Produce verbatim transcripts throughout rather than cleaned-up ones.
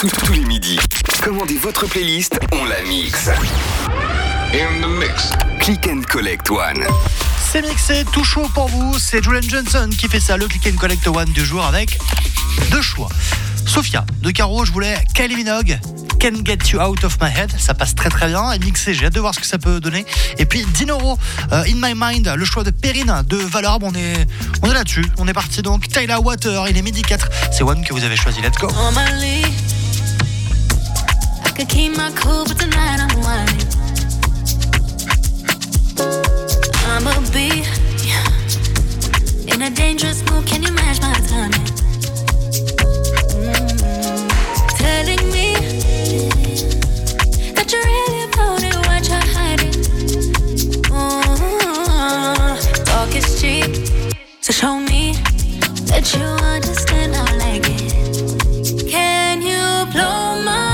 Tous, tous les midis. Commandez votre playlist, on la mixe. In the mix. Click and Collect One. C'est mixé, tout chaud pour vous. C'est Julian Johnson qui fait ça, le Click and Collect One du jour avec deux choix. Sophia de Caro, je voulais Kylie Minogue, Can't Get You Out of My Head, ça passe très très bien. Et mixé, j'ai hâte de voir ce que ça peut donner. Et puis Dinoro, euh, In My Mind, le choix de Perrine de Valorbe. On est, on est là-dessus. On est parti donc. Tyler Water, il est midi quatre. C'est One que vous avez choisi. Let's go. Could keep my cool, but tonight I'm whining. I'ma be in a dangerous mood. Can you match my timing? Mm-hmm. Telling me that you really about it, what you're hiding. Mm-hmm. Talk is cheap, so show me that you understand. I like it. Can you blow my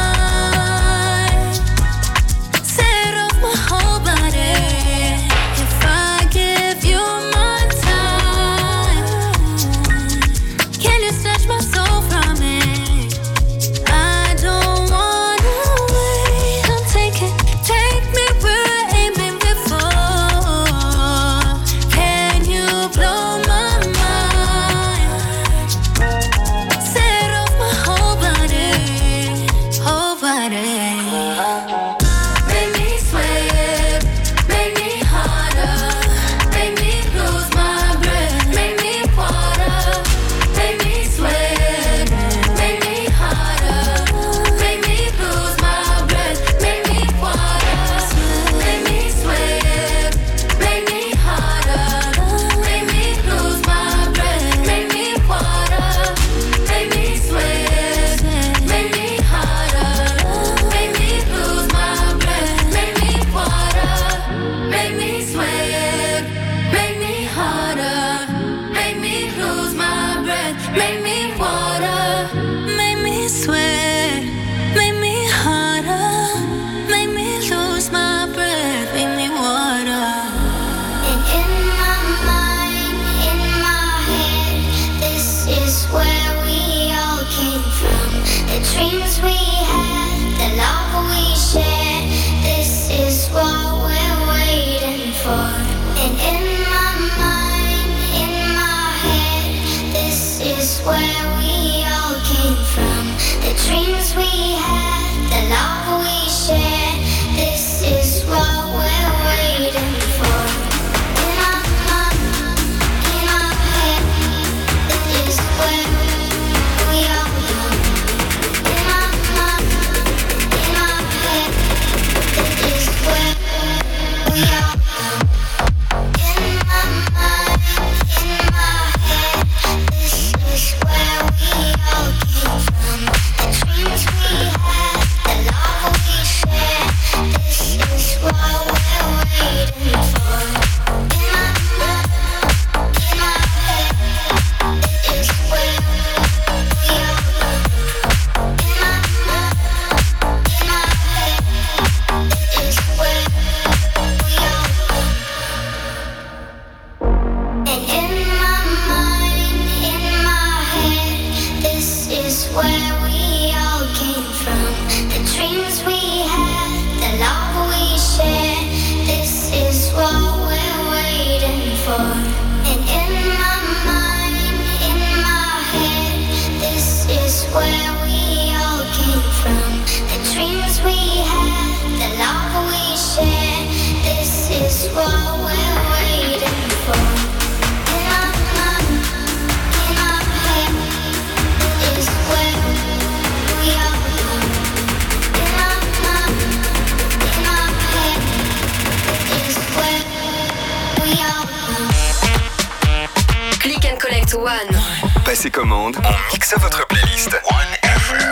Passez commande, on mixe votre playlist. One F M.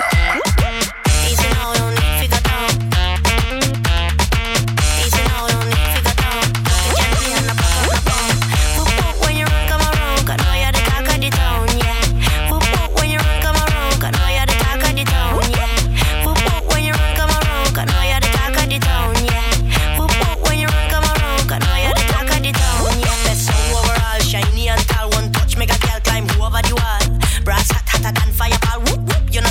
Brass hot hotter than fireball. Whoop whoop, you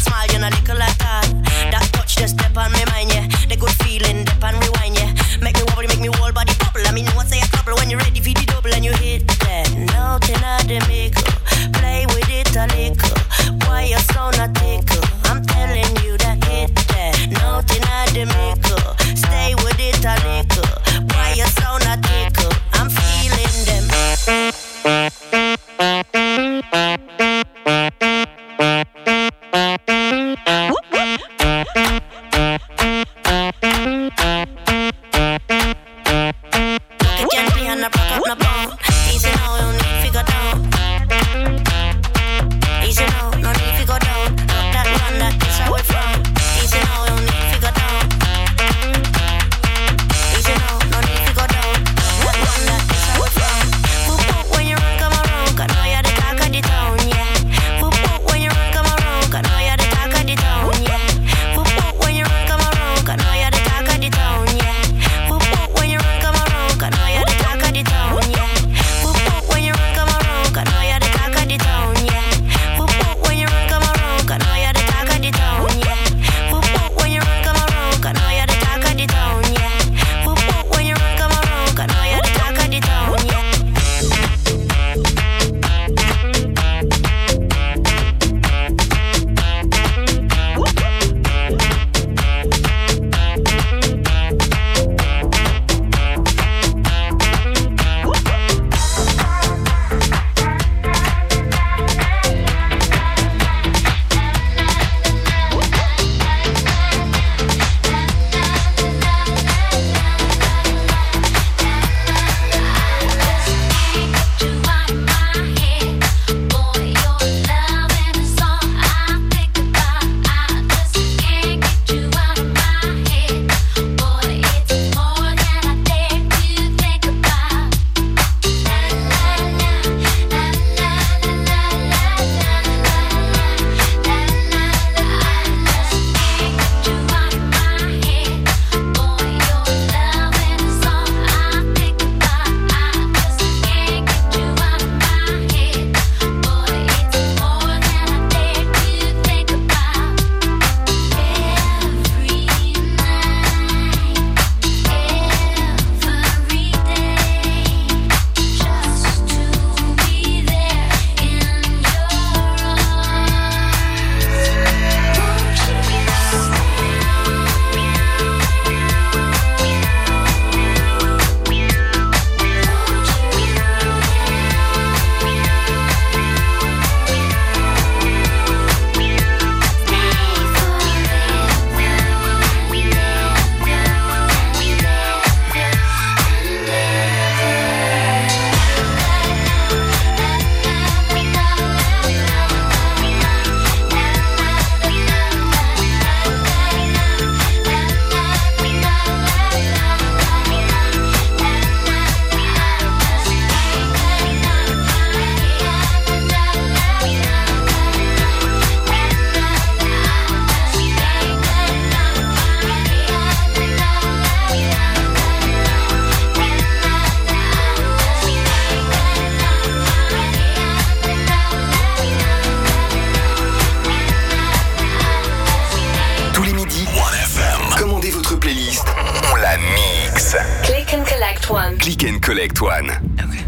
Collect One. Click and Collect One. Okay.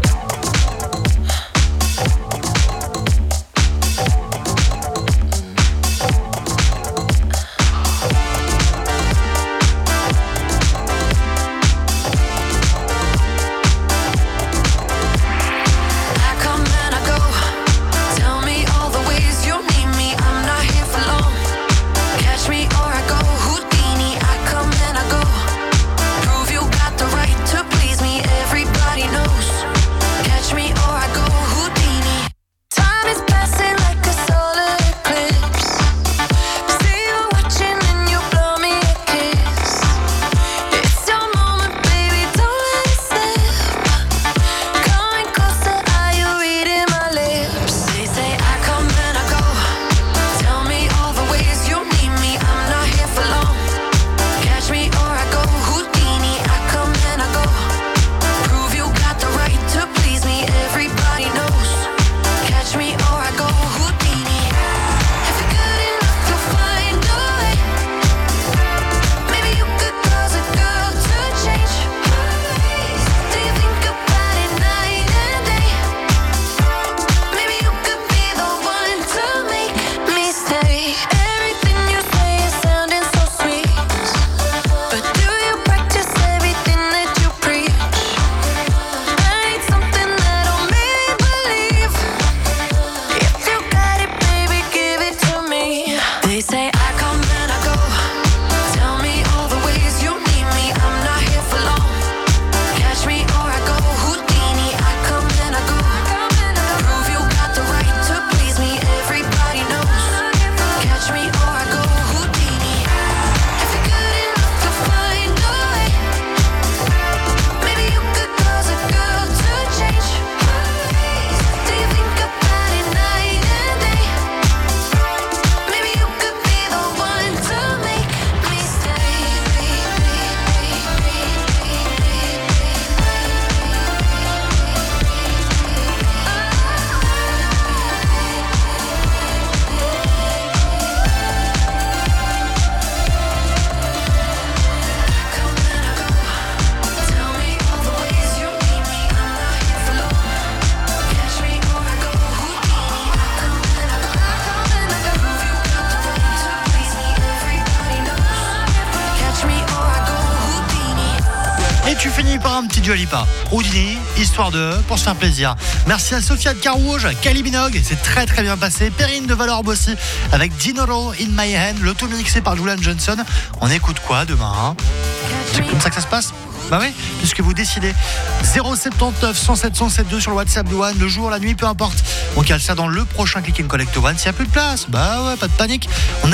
Tu finis par un petit Dua Lipa, Houdini, histoire de, pour se faire plaisir. Merci à Sophia de Carouge, Kylie Minogue, c'est très très bien passé. Perrine de Valorbe aussi, avec Dinoro in My Hand, l'auto mixé par Julian Johnson. On écoute quoi demain hein C'est comme ça que ça se passe Bah oui, puisque vous décidez. zéro sept neuf, cent sept, cent sept deux sur le WhatsApp de One, le jour, la nuit, peu importe. On cale ça dans le prochain Click and Collect One. S'il n'y a plus de place, bah ouais, pas de panique. On